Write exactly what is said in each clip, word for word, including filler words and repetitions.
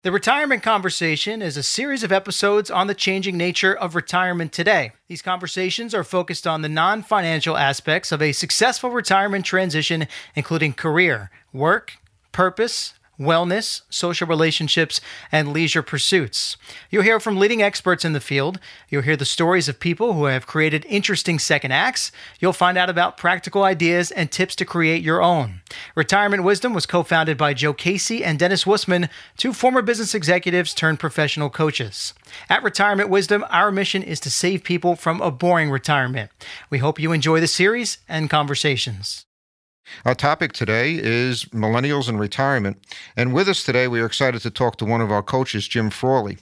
The Retirement Conversation is a series of episodes on the changing nature of retirement today. These conversations are focused on the non-financial aspects of a successful retirement transition, including career, work, purpose, wellness, social relationships, and leisure pursuits. You'll hear from leading experts in the field. You'll hear the stories of people who have created interesting second acts. You'll find out about practical ideas and tips to create your own. Retirement Wisdom was co-founded by Joe Casey and Dennis Wussman, two former business executives turned professional coaches. At Retirement Wisdom, our mission is to save people from a boring retirement. We hope you enjoy the series and conversations. Our topic today is millennials and retirement. And with us today, we are excited to talk to one of our coaches, Jim Frawley.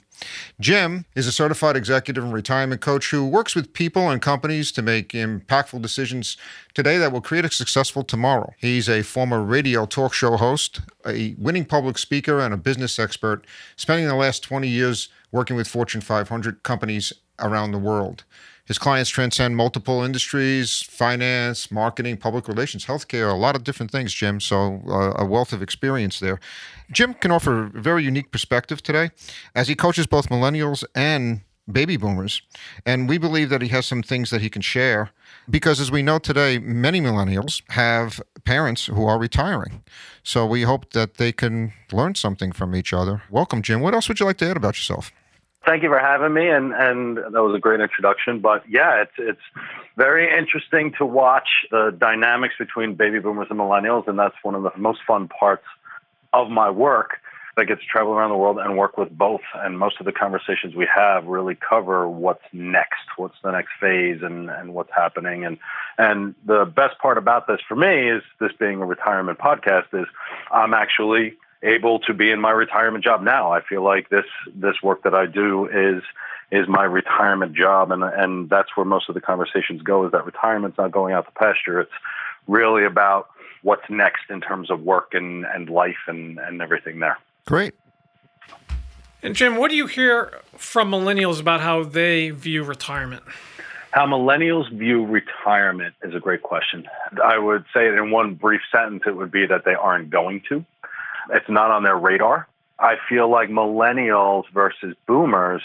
Jim is a certified executive and retirement coach who works with people and companies to make impactful decisions today that will create a successful tomorrow. He's a former radio talk show host, a winning public speaker, and a business expert, spending the last twenty years working with Fortune five hundred companies around the world. His clients transcend multiple industries, finance, marketing, public relations, healthcare, a lot of different things, Jim, so uh, a wealth of experience there. Jim can offer a very unique perspective today as he coaches both millennials and baby boomers, and we believe that he has some things that he can share because, as we know today, many millennials have parents who are retiring. So we hope that they can learn something from each other. Welcome, Jim. What else would you like to add about yourself? Thank you for having me, and, and that was a great introduction. But yeah, it's it's very interesting to watch the dynamics between baby boomers and millennials, and that's one of the most fun parts of my work. I get to travel around the world and work with both, and most of the conversations we have really cover what's next, what's the next phase, and, and what's happening. And and the best part about this for me is, this being a retirement podcast, is I'm actually able to be in my retirement job now. I feel like this this work that I do is is my retirement job, and and that's where most of the conversations go, is that retirement's not going out to pasture. It's really about what's next in terms of work and, and life and, and everything there. Great. And Jim, what do you hear from millennials about how they view retirement? How millennials view retirement is a great question. I would say it in one brief sentence, it would be that they aren't going to. It's not on their radar. I feel like millennials versus boomers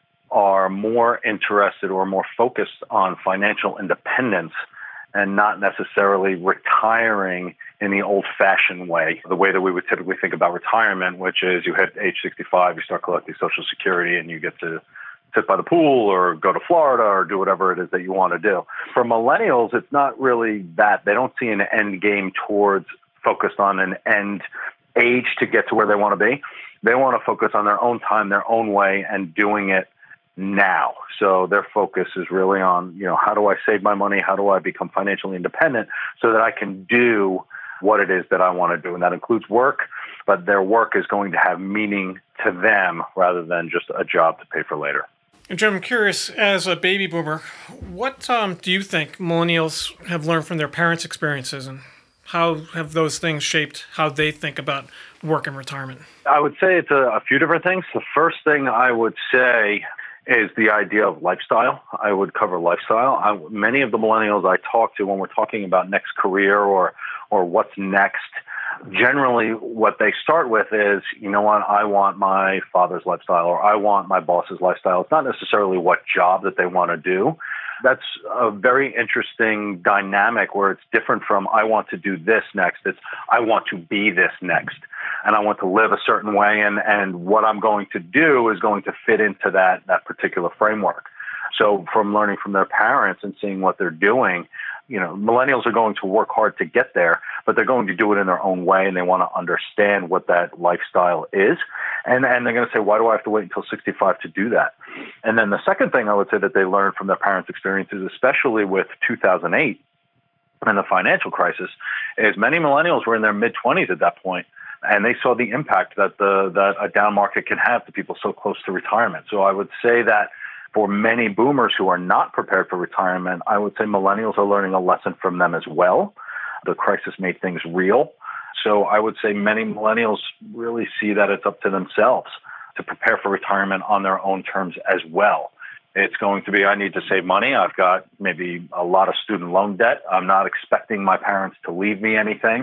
are more interested or more focused on financial independence and not necessarily retiring in the old-fashioned way, the way that we would typically think about retirement, which is you hit age sixty-five, you start collecting Social Security, and you get to sit by the pool or go to Florida or do whatever it is that you want to do. For millennials, it's not really that. They don't see an end game towards focused on an end age to get to where they want to be. They want to focus on their own time, their own way, and doing it now. So their focus is really on, you know, how do I save my money? How do I become financially independent so that I can do what it is that I want to do? And that includes work, but their work is going to have meaning to them rather than just a job to pay for later. And Jim, I'm curious, as a baby boomer, what um, do you think millennials have learned from their parents' experiences, and how have those things shaped how they think about work and retirement? I would say it's a, a few different things. The first thing I would say is the idea of lifestyle. I would cover lifestyle. I, many of the millennials I talk to when we're talking about next career or or what's next, generally what they start with is, you know what, I want my father's lifestyle or I want my boss's lifestyle. It's not necessarily what job that they want to do. That's a very interesting dynamic where it's different from I want to do this next. It's I want to be this next. And I want to live a certain way, and, and what I'm going to do is going to fit into that, that particular framework. So from learning from their parents and seeing what they're doing, you know, millennials are going to work hard to get there, but they're going to do it in their own way, and they want to understand what that lifestyle is. And, and they're going to say, why do I have to wait until sixty-five to do that? And then the second thing I would say that they learned from their parents' experiences, especially with two thousand eight and the financial crisis, is many millennials were in their mid-twenties at that point, and they saw the impact that the that a down market can have to people so close to retirement. So I would say that for many boomers who are not prepared for retirement, I would say millennials are learning a lesson from them as well. The crisis made things real. So I would say many millennials really see that it's up to themselves to prepare for retirement on their own terms as well. It's going to be, I need to save money. I've got maybe a lot of student loan debt. I'm not expecting my parents to leave me anything.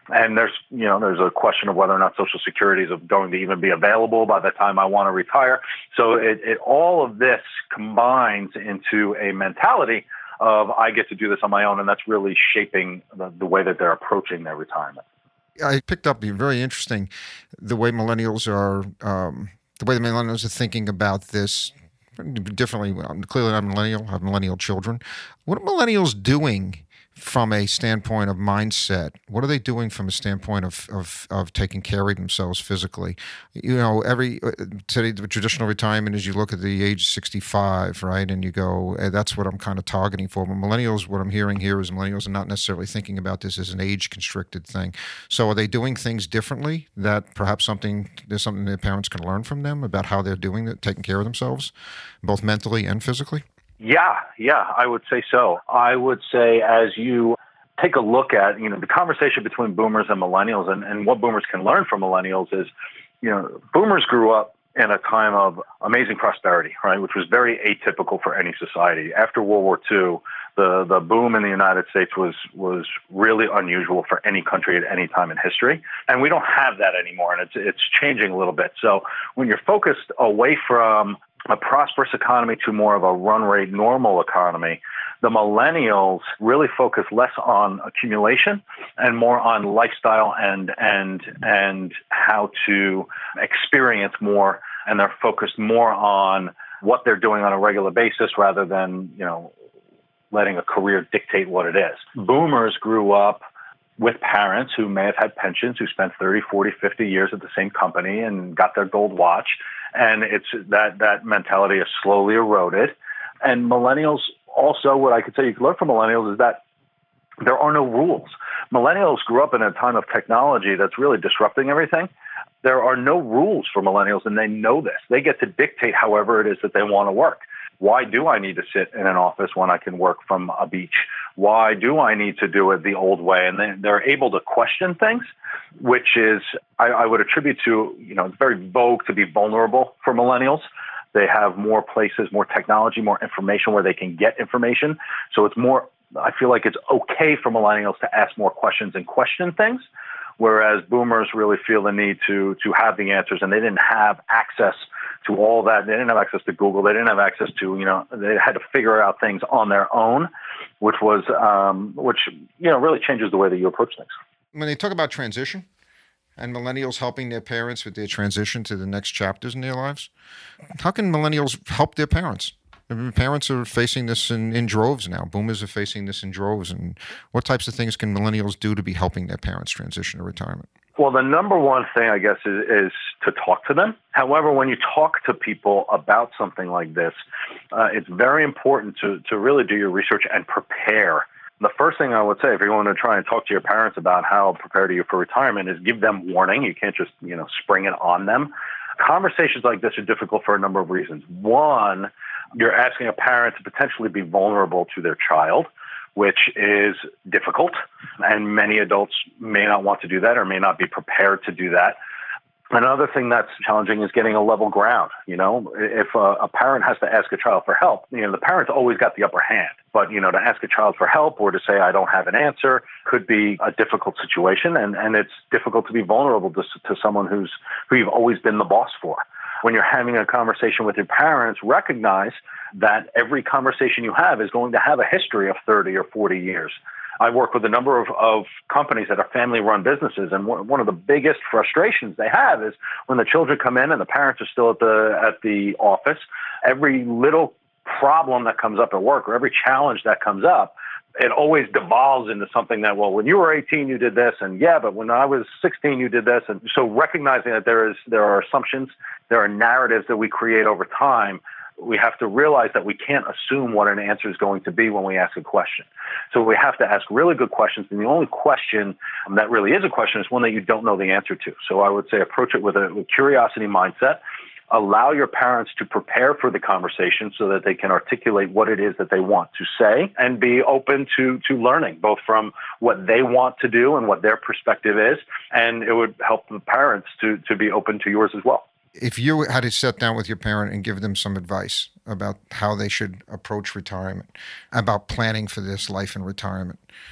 And there's, you know, there's a question of whether or not Social Security is going to even be available by the time I want to retire. So it, it all of this combines into a mentality of I get to do this on my own, and that's really shaping the, the way that they're approaching their retirement. I picked up very interesting the way millennials are, um, the way the millennials are thinking about this differently. Clearly, I'm a millennial. I have millennial children. What are millennials doing from a standpoint of mindset? What are they doing from a standpoint of of, of taking care of themselves physically? You know, every today the traditional retirement is you look at the age sixty-five, right, and you go, hey, that's what I'm kind of targeting for. But millennials, what I'm hearing here is millennials are not necessarily thinking about this as an age-constricted thing. So, are they doing things differently? That perhaps something there's something their parents can learn from them about how they're doing it, taking care of themselves, both mentally and physically? Yeah, yeah, I would say so. I would say as you take a look at, you know, the conversation between boomers and millennials and, and what boomers can learn from millennials is, you know, boomers grew up in a time of amazing prosperity, right, which was very atypical for any society. After World War Two, the, the boom in the United States was was really unusual for any country at any time in history. And we don't have that anymore, and it's it's changing a little bit. So when you're focused away from a prosperous economy to more of a run rate normal economy, the millennials really focus less on accumulation and more on lifestyle and and and how to experience more, and they're focused more on what they're doing on a regular basis rather than, you know, letting a career dictate what it is. Boomers grew up with parents who may have had pensions, who spent thirty, forty, fifty years at the same company and got their gold watch. And it's that, that mentality is slowly eroded. And millennials also, what I could say you can learn from millennials is that there are no rules. Millennials grew up in a time of technology that's really disrupting everything. There are no rules for millennials, and they know this. They get to dictate however it is that they want to work. Why do I need to sit in an office when I can work from a beach? Why do I need to do it the old way? And they, they're able to question things, which is, I, I would attribute to, you know, it's very vogue to be vulnerable for millennials. They have more places, more technology, more information where they can get information. So it's more, I feel like it's okay for millennials to ask more questions and question things, whereas boomers really feel the need to to have the answers, and they didn't have access to all that. They didn't have access to Google. They didn't have access to, you know, they had to figure out things on their own, which was, um, which, you know, really changes the way that you approach things. When they talk about transition and millennials helping their parents with their transition to the next chapters in their lives, how can millennials help their parents? I mean, parents are facing this in, in droves now. Boomers are facing this in droves. And what types of things can millennials do to be helping their parents transition to retirement? Well, the number one thing, I guess, is, is to talk to them. However, when you talk to people about something like this, uh, it's very important to, to really do your research and prepare. The first thing I would say, if you want to try and talk to your parents about how prepared are you for retirement, is give them warning. You can't just, you know, spring it on them. Conversations like this are difficult for a number of reasons. One, you're asking a parent to potentially be vulnerable to their child, which is difficult, and many adults may not want to do that or may not be prepared to do that. Another thing that's challenging is getting a level ground. You know, if a, a parent has to ask a child for help, you know, the parent's always got the upper hand. But, you know, to ask a child for help or to say, I don't have an answer, could be a difficult situation. And, and it's difficult to be vulnerable to, to someone who's who you've always been the boss for. When you're having a conversation with your parents, recognize that every conversation you have is going to have a history of thirty or forty years. I work with a number of, of companies that are family-run businesses, and one of the biggest frustrations they have is when the children come in and the parents are still at the at the office. Every little problem that comes up at work or every challenge that comes up, it always devolves into something that, well, when you were eighteen, you did this, and yeah, but when I was sixteen, you did this. And so recognizing that there is there are assumptions, there are narratives that we create over time, we have to realize that we can't assume what an answer is going to be when we ask a question. So we have to ask really good questions, and the only question that really is a question is one that you don't know the answer to. So I would say approach it with a with curiosity mindset. Allow your parents to prepare for the conversation so that they can articulate what it is that they want to say, and be open to to learning, both from what they want to do and what their perspective is. And it would help the parents to to be open to yours as well. If you had to sit down with your parent and give them some advice about how they should approach retirement, about planning for this life in retirement,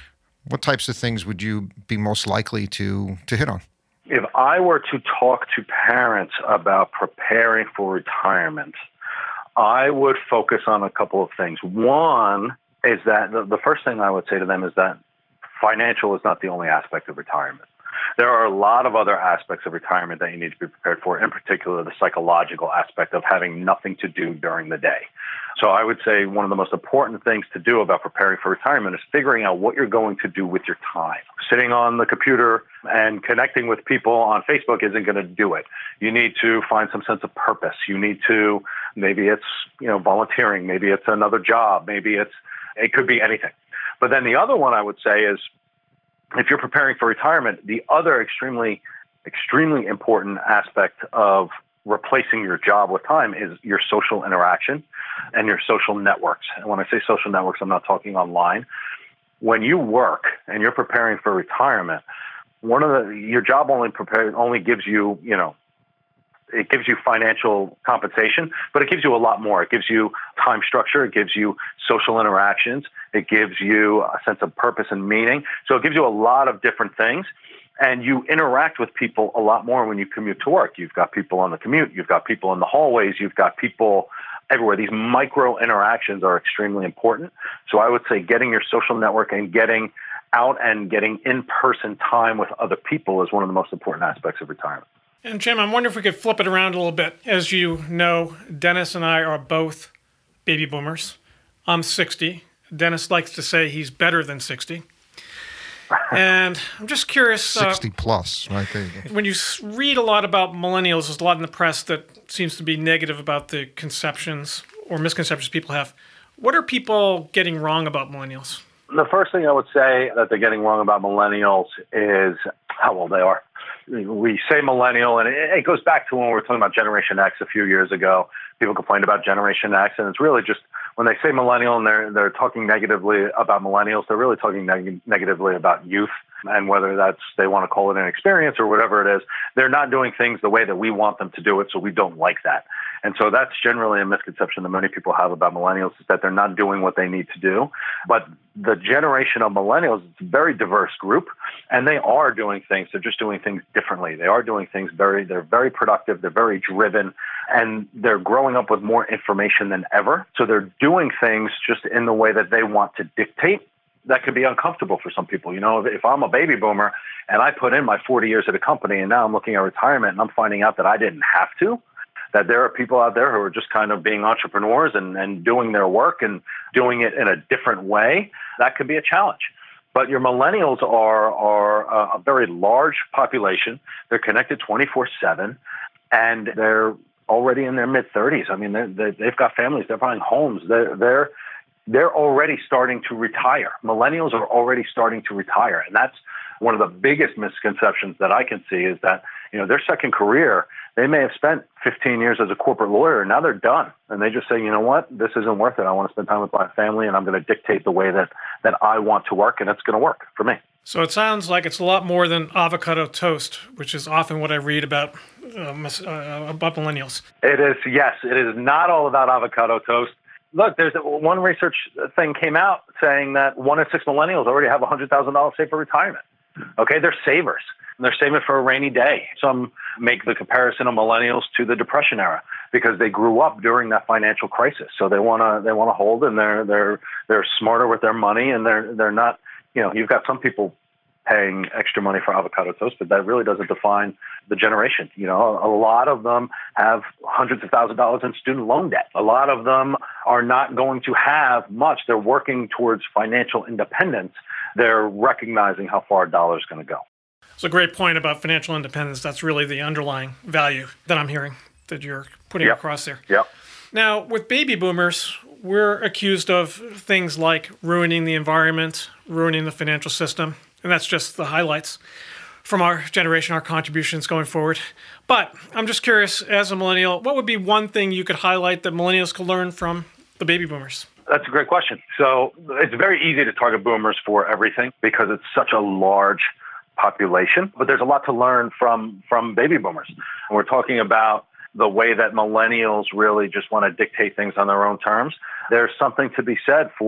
what types of things would you be most likely to, to hit on? If I were to talk to parents about preparing for retirement, I would focus on a couple of things. One is that the, the first thing I would say to them is that financial is not the only aspect of retirement. There are a lot of other aspects of retirement that you need to be prepared for, in particular the psychological aspect of having nothing to do during the day. So I would say one of the most important things to do about preparing for retirement is figuring out what you're going to do with your time. Sitting on the computer and connecting with people on Facebook isn't going to do it. You need to find some sense of purpose. You need to, maybe it's, you know, volunteering, maybe it's another job, maybe it's, it could be anything. But then the other one I would say is, if you're preparing for retirement, the other extremely, extremely important aspect of replacing your job with time is your social interaction and your social networks. And when I say social networks, I'm not talking online. When you work and you're preparing for retirement, one of the your job only prepare only gives you, you know, it gives you financial compensation, but it gives you a lot more. It gives you time structure. It gives you social interactions. It gives you a sense of purpose and meaning. So it gives you a lot of different things. And you interact with people a lot more when you commute to work. You've got people on the commute. You've got people in the hallways. You've got people everywhere. These micro interactions are extremely important. So I would say getting your social network and getting out and getting in-person time with other people is one of the most important aspects of retirement. And Jim, I'm wondering if we could flip it around a little bit. As you know, Dennis and I are both baby boomers. I'm sixty. Dennis likes to say he's better than sixty. And I'm just curious. sixty uh, plus, right there. When you read a lot about millennials, there's a lot in the press that seems to be negative about the conceptions or misconceptions people have. What are people getting wrong about millennials? The first thing I would say that they're getting wrong about millennials is how old they are. We say millennial, and it goes back to when we were talking about Generation X a few years ago. People complained about Generation X, and it's really just when they say millennial and they're they're talking negatively about millennials, they're really talking neg- negatively about youth, and whether that's they want to call it an experience or whatever it is, they're not doing things the way that we want them to do it, so we don't like that. And so that's generally a misconception that many people have about millennials, is that they're not doing what they need to do. But the generation of millennials is a very diverse group, and they are doing things. They're just doing things differently. They are doing things very, they're very productive. They're very driven, and they're growing up with more information than ever. So they're doing things just in the way that they want to dictate. That could be uncomfortable for some people. You know, if, if I'm a baby boomer and I put in my forty years at a company and now I'm looking at retirement and I'm finding out that I didn't have to, that there are people out there who are just kind of being entrepreneurs and, and doing their work and doing it in a different way, that could be a challenge. But your millennials are, are a very large population. They're connected twenty-four seven, and they're already in their mid-thirties. I mean, they're, they're, they've got families. They're buying homes. They're, they're, they're already starting to retire. Millennials are already starting to retire, and that's one of the biggest misconceptions that I can see is that, you know, their second career, they may have spent fifteen years as a corporate lawyer, and now they're done. And they just say, you know what, this isn't worth it. I want to spend time with my family, and I'm going to dictate the way that, that I want to work, and it's going to work for me. So it sounds like it's a lot more than avocado toast, which is often what I read about, uh, uh, about millennials. It is, yes. It is not all about avocado toast. Look, there's one research thing came out saying that one in six millennials already have one hundred thousand dollars saved for retirement. Okay, they're savers. They're saving for a rainy day. Some make the comparison of millennials to the Depression era because they grew up during that financial crisis. So they want to they want to hold, and they're they're they're smarter with their money, and they're they're not. You know, you've got some people paying extra money for avocado toast, but that really doesn't define the generation. You know, a lot of them have hundreds of thousands of dollars in student loan debt. A lot of them are not going to have much. They're working towards financial independence. They're recognizing how far a dollar is going to go. It's a great point about financial independence. That's really the underlying value that I'm hearing that you're putting yep. across there. Yep. Now, with baby boomers, we're accused of things like ruining the environment, ruining the financial system, and that's just the highlights from our generation, our contributions going forward. But I'm just curious, as a millennial, what would be one thing you could highlight that millennials could learn from the baby boomers? That's a great question. So it's very easy to target boomers for everything because it's such a large population, but there's a lot to learn from, from baby boomers. And we're talking about the way that millennials really just want to dictate things on their own terms. There's something to be said for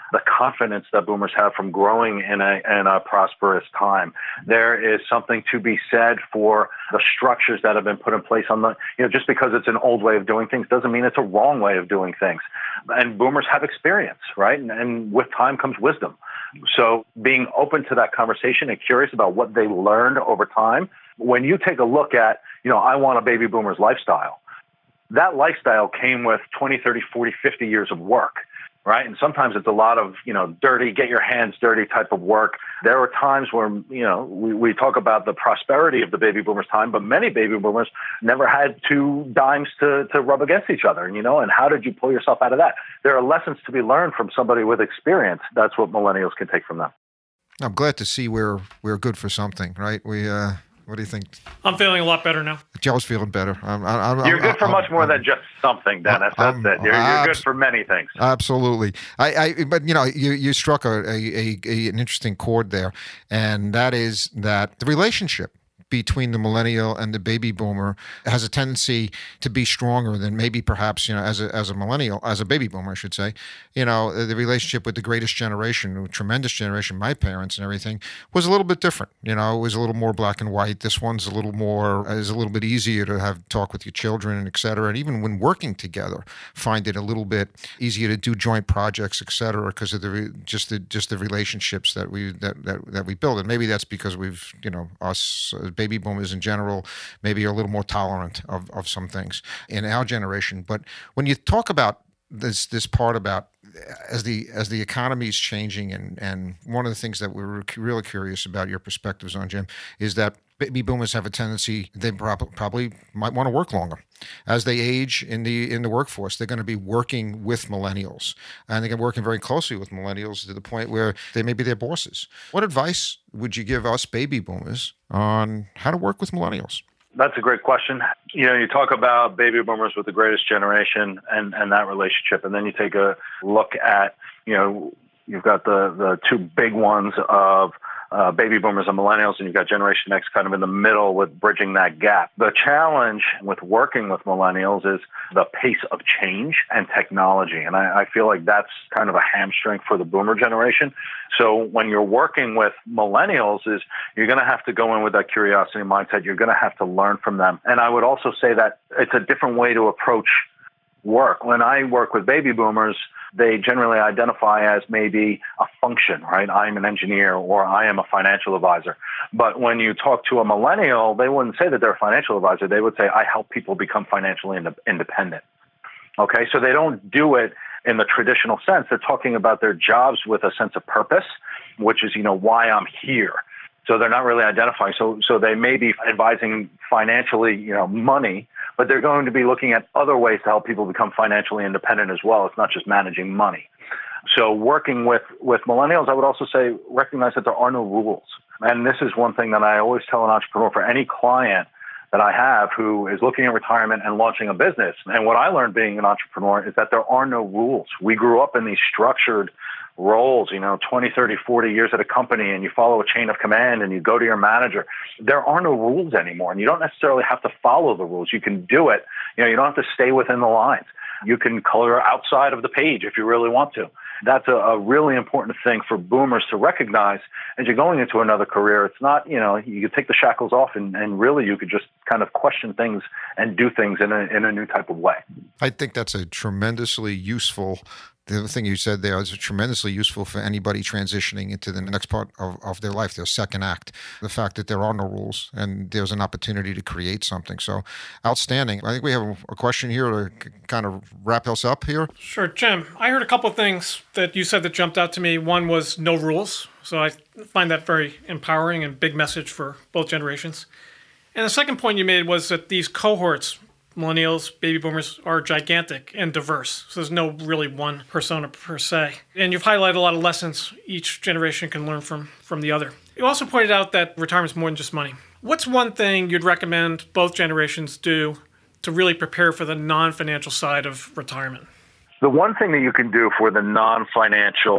the confidence that boomers have from growing in a, in a prosperous time. There is something to be said for the structures that have been put in place on the, you know, just because it's an old way of doing things doesn't mean it's a wrong way of doing things. And boomers have experience, right? And, and with time comes wisdom. So being open to that conversation and curious about what they learned over time. When you take a look at, you know, I want a baby boomer's lifestyle, that lifestyle came with twenty, thirty, forty, fifty years of work, right? And sometimes it's a lot of, you know, dirty, get your hands dirty type of work. There were times where, you know, we, we talk about the prosperity of the baby boomers' time, but many baby boomers never had two dimes to, to rub against each other, you know, and how did you pull yourself out of that? There are lessons to be learned from somebody with experience. That's what millennials can take from them. I'm glad to see we're, we're good for something, right? We, uh, What do you think? I'm feeling a lot better now. Joe's feeling better. I'm, I'm, you're good I'm, for I'm, much more I'm, than just something, Dennis. That's it. You're, you're good for many things. Absolutely. I, I, but you know, you, you struck a, a, a an interesting chord there, and that is that the relationship between the millennial and the baby boomer has a tendency to be stronger than maybe perhaps, you know, as a, as a millennial, as a baby boomer, I should say. You know, the relationship with the greatest generation, a tremendous generation, my parents and everything, was a little bit different. You know, it was a little more black and white. This one's a little more, is a little bit easier to have talk with your children, and et cetera. And even when working together, find it a little bit easier to do joint projects, et cetera, because of the, just the, just the relationships that we, that, that, that we build. And maybe that's because we've, you know, us, uh, baby boomers in general maybe are a little more tolerant of, of some things in our generation. But when you talk about this this part about as the as the economy is changing, and, and one of the things that we were really curious about your perspectives on, Jim, is that baby boomers have a tendency, they prob- probably might want to work longer. As they age in the in the workforce, they're going to be working with millennials, and they're working very closely with millennials to the point where they may be their bosses. What advice would you give us baby boomers on how to work with millennials? That's a great question. You know, you talk about baby boomers with the greatest generation and, and that relationship, and then you take a look at, you know, you've got the, the two big ones of uh, baby boomers and millennials, and you've got Generation X kind of in the middle with bridging that gap. The challenge with working with millennials is the pace of change and technology, and I, I feel like that's kind of a hamstring for the boomer generation. So when you're working with millennials, is you're going to have to go in with that curiosity mindset. You're going to have to learn from them. And I would also say that it's a different way to approach work. When I work with baby boomers, they generally identify as maybe a function, right? I'm an engineer, or I am a financial advisor. But when you talk to a millennial, they wouldn't say that they're a financial advisor. They would say, I help people become financially ind- independent. Okay, so they don't do it in the traditional sense. They're talking about their jobs with a sense of purpose, which is, you know, why I'm here. So they're not really identifying. So, so they may be advising financially, you know, money, but they're going to be looking at other ways to help people become financially independent as well. It's not just managing money. So working with, with millennials, I would also say recognize that there are no rules. And this is one thing that I always tell an entrepreneur, for any client that I have who is looking at retirement and launching a business. And what I learned being an entrepreneur is that there are no rules. We grew up in these structured roles, you know, twenty, thirty, forty years at a company, and you follow a chain of command and you go to your manager. There are no rules anymore, and you don't necessarily have to follow the rules. You can do it. You know, you don't have to stay within the lines. You can color outside of the page if you really want to. That's a, a really important thing for boomers to recognize as you're going into another career. It's not, you know, you could take the shackles off, and, and really you could just kind of question things and do things in a, in a new type of way. I think that's a tremendously useful The other thing you said there is tremendously useful for anybody transitioning into the next part of, of their life, their second act. The fact that there are no rules and there's an opportunity to create something. So outstanding. I think we have a question here to kind of wrap us up here. Sure. Jim, I heard a couple of things that you said that jumped out to me. One was no rules. So I find that very empowering and big message for both generations. And the second point you made was that these cohorts, millennials, baby boomers, are gigantic and diverse. So there's no really one persona per se. And you've highlighted a lot of lessons each generation can learn from, from the other. You also pointed out that retirement is more than just money. What's one thing you'd recommend both generations do to really prepare for the non-financial side of retirement? The one thing that you can do for the non-financial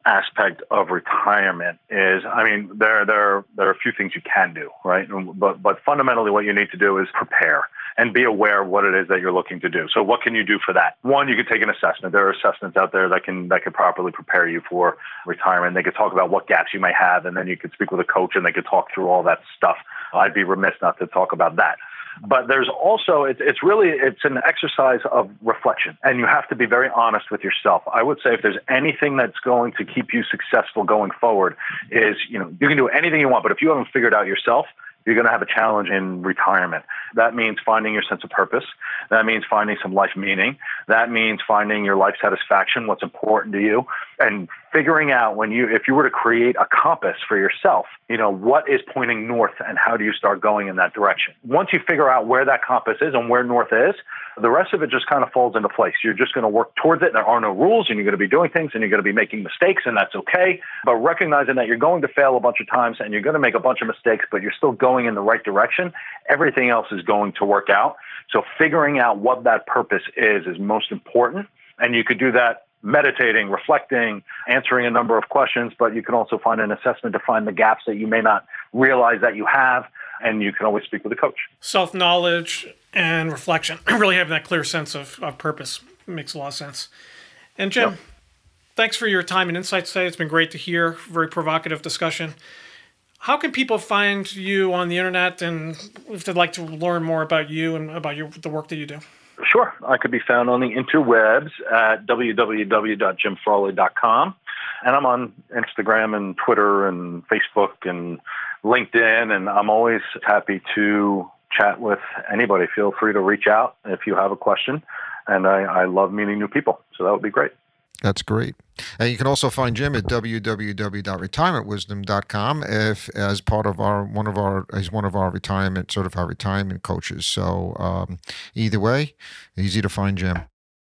aspect of retirement is, I mean, there there there are a few things you can do, right? But but fundamentally, what you need to do is prepare and be aware of what it is that you're looking to do. So what can you do for that? One, you could take an assessment. There are assessments out there that can that can properly prepare you for retirement. They could talk about what gaps you might have, and then you could speak with a coach and they could talk through all that stuff. I'd be remiss not to talk about that. But there's also, it's, it's really, it's an exercise of reflection, and you have to be very honest with yourself. I would say if there's anything that's going to keep you successful going forward is, you know, you can do anything you want, but if you haven't figured out yourself, you're going to have a challenge in retirement. That means finding your sense of purpose. That means finding some life meaning. That means finding your life satisfaction, what's important to you, and figuring out when you, if you were to create a compass for yourself, you know, what is pointing north and how do you start going in that direction? Once you figure out where that compass is and where north is, the rest of it just kind of falls into place. You're just going to work towards it. There are no rules, and you're going to be doing things, and you're going to be making mistakes, and that's okay. But recognizing that you're going to fail a bunch of times and you're going to make a bunch of mistakes, but you're still going in the right direction, everything else is going to work out. So figuring out what that purpose is is most important. And you could do that meditating, reflecting, answering a number of questions, but you can also find an assessment to find the gaps that you may not realize that you have, and you can always speak with a coach. Self-knowledge and reflection, really having that clear sense of, of purpose makes a lot of sense. And Jim, yep. Thanks for your time and insights today. It's been great to hear, very provocative discussion. How can people find you on the internet, and if they'd like to learn more about you and about your, the work that you do? Sure. I could be found on the interwebs at w w w dot jim frawley dot com. And I'm on Instagram and Twitter and Facebook and LinkedIn, and I'm always happy to chat with anybody. Feel free to reach out if you have a question. And I, I love meeting new people, so that would be great. That's great. And you can also find Jim at w w w dot retirement wisdom dot com if as part of our one of our as one of our retirement sort of our retirement coaches. So um, either way, easy to find Jim.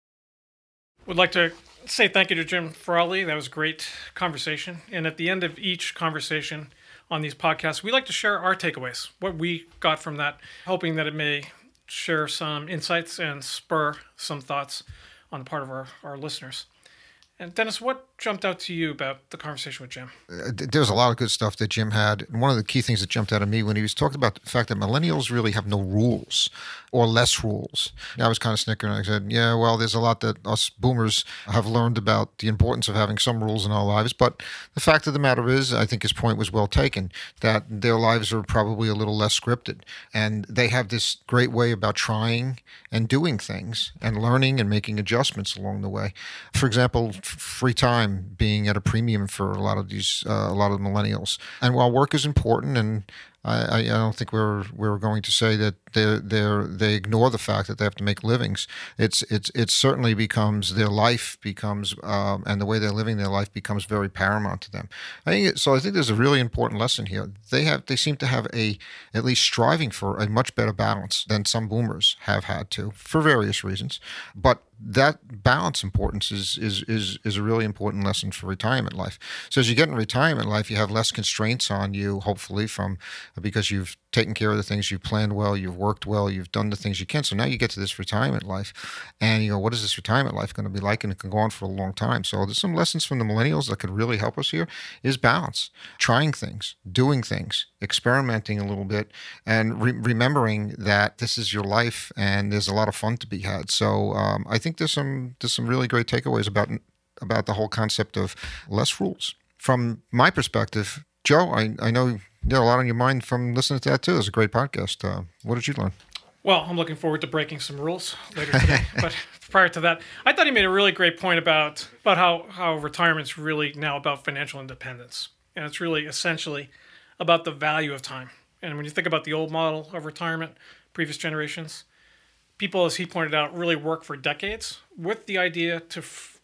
Would like to say thank you to Jim Frawley. That was a great conversation. And at the end of each conversation on these podcasts, we like to share our takeaways, what we got from that, hoping that it may share some insights and spur some thoughts on the part of our, our listeners. And Dennis, what jumped out to you about the conversation with Jim? Uh, there's a lot of good stuff that Jim had. And one of the key things that jumped out at me when he was talking about the fact that millennials really have no rules or less rules. I was kind of snickering. I said, yeah, well, there's a lot that us boomers have learned about the importance of having some rules in our lives. But the fact of the matter is, I think his point was well taken, that their lives are probably a little less scripted. And they have this great way about trying and doing things and learning and making adjustments along the way. For example, free time being at a premium for a lot of these, uh, a lot of millennials. And while work is important, and I, I don't think we're we're going to say that they they they ignore the fact that they have to make livings. It's it's it certainly becomes their life becomes um, and the way they're living their life becomes very paramount to them. I think it, so. I think there's a really important lesson here. They have they seem to have a at least striving for a much better balance than some boomers have had to for various reasons. But that balance importance is is is is a really important lesson for retirement life. So as you get in retirement life, you have less constraints on you, hopefully, from because you've taken care of the things, you've planned well, you've worked well, you've done the things you can. So now you get to this retirement life, and you go, what is this retirement life going to be like? And it can go on for a long time. So there's some lessons from the millennials that could really help us here is balance, trying things, doing things, experimenting a little bit, and re- remembering that this is your life and there's a lot of fun to be had. So um, I think there's some there's some really great takeaways about about the whole concept of less rules. From my perspective, Joe, I, I know you had a lot on your mind from listening to that too. It was a great podcast. Uh, what did you learn? Well, I'm looking forward to breaking some rules later today. But prior to that, I thought he made a really great point about, about how, how retirement's really now about financial independence. And it's really essentially about the value of time. And when you think about the old model of retirement, previous generations, people, as he pointed out, really work for decades with the idea to f-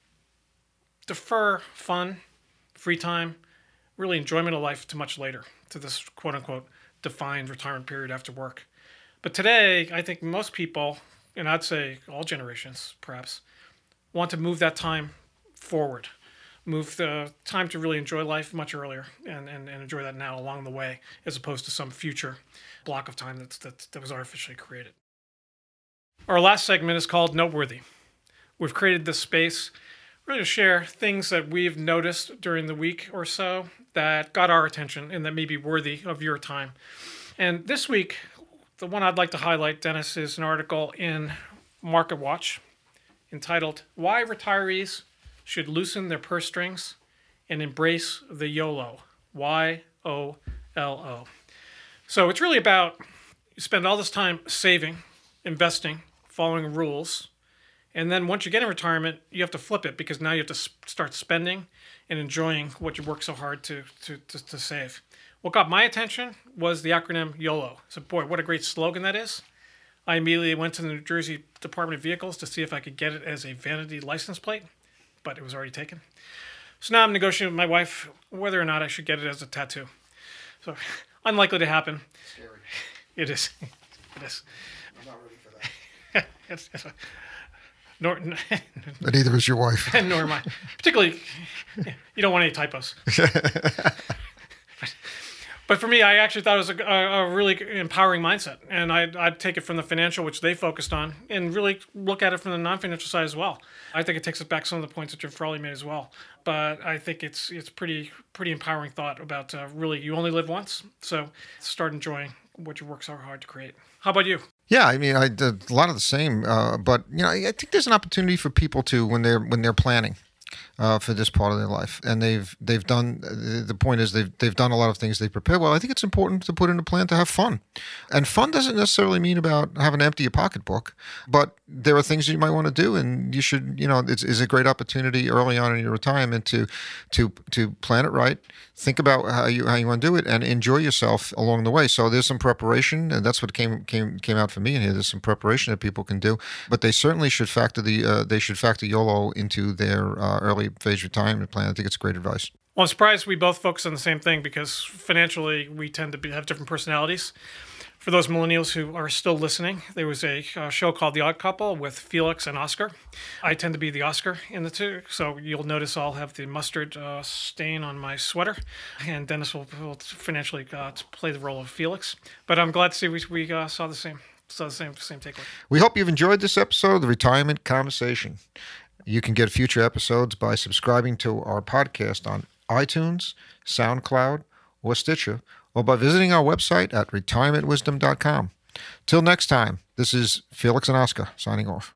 defer fun, free time, really enjoyment of life to much later, to this quote-unquote defined retirement period after work. But today, I think most people, and I'd say all generations perhaps, want to move that time forward, move the time to really enjoy life much earlier and, and, and enjoy that now along the way, as opposed to some future block of time that's, that, that was artificially created. Our last segment is called Noteworthy. We've created this space We're going to share things that we've noticed during the week or so that got our attention and that may be worthy of your time. And this week, the one I'd like to highlight, Dennis, is an article in MarketWatch entitled, Why Retirees Should Loosen Their Purse Strings and Embrace the YOLO. Y O L O. So it's really about, you spend all this time saving, investing, following rules, and then once you get in retirement, you have to flip it because now you have to start spending and enjoying what you work so hard to, to, to, to save. What got my attention was the acronym YOLO. So boy, what a great slogan that is. I immediately went to the New Jersey Department of Vehicles to see if I could get it as a vanity license plate, but it was already taken. So now I'm negotiating with my wife whether or not I should get it as a tattoo. So unlikely to happen. Scary. It is. It is. I'm not ready for that. it's, it's a, nor, But neither is your wife. nor am I. Particularly, you don't want any typos. But for me, I actually thought it was a, a, a really empowering mindset. And I'd, I'd take it from the financial, which they focused on, and really look at it from the non-financial side as well. I think it takes us back some of the points that Jim Frawley made as well. But I think it's it's pretty pretty empowering thought about uh, really, you only live once. So start enjoying what you work so hard to create. How about you? Yeah, I mean, I did a lot of the same, uh, but you know, I think there's an opportunity for people to when they're when they're planning uh, for this part of their life, and they've they've done. The point is they've they've done a lot of things. They prepare well. I think it's important to put in a plan to have fun, and fun doesn't necessarily mean about having to empty your pocketbook, but there are things that you might want to do, and you should, you know, it's, it's a great opportunity early on in your retirement to to to plan it right. Think about how you how you want to do it, and enjoy yourself along the way. So there's some preparation, and that's what came came came out for me in here. There's some preparation that people can do, but they certainly should factor the uh, they should factor YOLO into their uh, early phase retirement plan. I think it's great advice. Well, I'm surprised we both focus on the same thing because financially we tend to be, have different personalities. For those millennials who are still listening, there was a uh, show called The Odd Couple with Felix and Oscar. I tend to be the Oscar in the two, so you'll notice I'll have the mustard uh, stain on my sweater, and Dennis will, will financially uh, play the role of Felix. But I'm glad to see we, we uh, saw the same saw the same same takeaway. We hope you've enjoyed this episode of The Retirement Conversation. You can get future episodes by subscribing to our podcast on iTunes, SoundCloud, or Stitcher, or by visiting our website at retirement wisdom dot com. Till next time, this is Felix and Oscar signing off.